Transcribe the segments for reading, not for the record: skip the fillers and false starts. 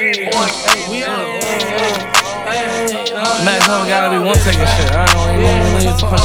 Max Hub gotta be one taking shit. I don't even leave to punch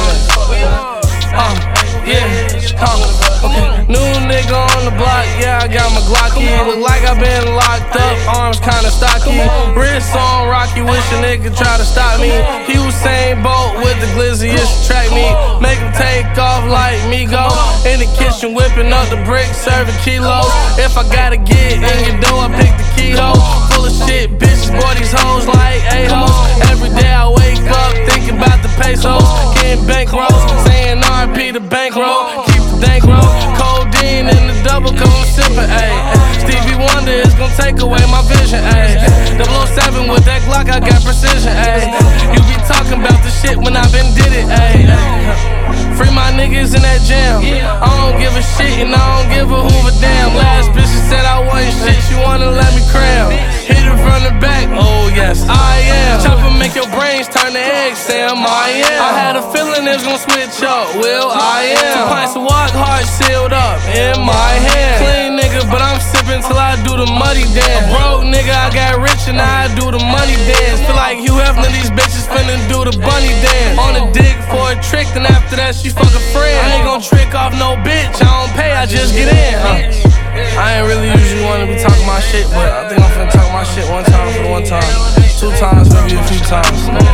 okay. New nigga on the block, yeah, I got my Glocky. Look like I been locked up, arms kinda stocky. Wrist on Rocky, wish a nigga try to stop me. He was Usain Bolt with the glizziest track meet. Make him take off like me go. In the kitchen whipping up the bricks, serving kilos. If I gotta get in your door, I pick the keyhole. Full of shit, bitches, boy, these hoes like a-hoes. Every day I wake up thinking about the pesos. Getting bankrolls, saying RP the bankroll. Keep the dank roll, codeine in the double cup, I'm sipping, ayy. Stevie Wonder is gon' take away my vision, ayy. 007 with that Glock, I got precision, ayy. You be talking about the shit when I been did it, ayy. Free my niggas in that jam. I don't give a shit and I don't give a hoover damn. Last bitch said I wasn't shit, she wanna let me cram. Hit it from the back, oh yes, I am. Chopper make your brains turn to eggs, Sam, I am. I had a feeling it was gon' switch up, well, I am. 2 pints of walk hard sealed up in my hand. Clean nigga, but I'm sipping till I do the muddy dance. Broke nigga, I got rich and I do the money dance. Feel like Hugh Hefner, these bitches finna do the bunny dance. On the dick for a trick, then after that she fuck a friend. I ain't gon' trick off no bitch, I don't pay, I just get in. I ain't really usually wanna be talking my shit, but I think I'm finna talk my shit one time for the one time. 2 times, maybe a few times.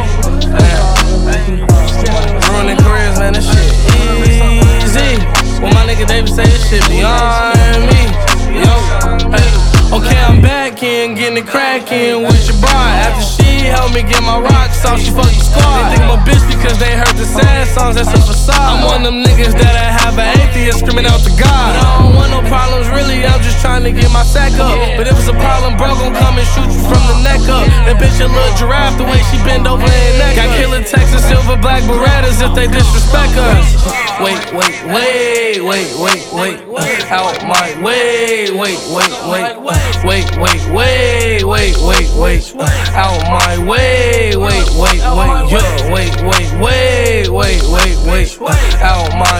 Ruining careers, man, this shit easy. When my nigga David say this shit beyond me. Yo, hey. Okay, I'm back in, getting it crackin' with your bride. After she helped me get my rocks off, she fucked the squad. They think I'm a bitch because they heard the sad songs, that's a facade. I'm one of them niggas that I have an atheist screaming out to God. But I don't want no problems, really, I'm just trying to get my sack up. But if it's a problem, bro, gon' come and shoot you from the neck up. That bitch a little giraffe, the way she bend over and neck. Got killer Texas silver black Berettas if they disrespect us. Wait, out my way, wait, out my way, wait, out my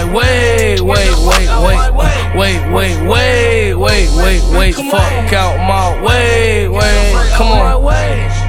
way, fuck out my way, come on.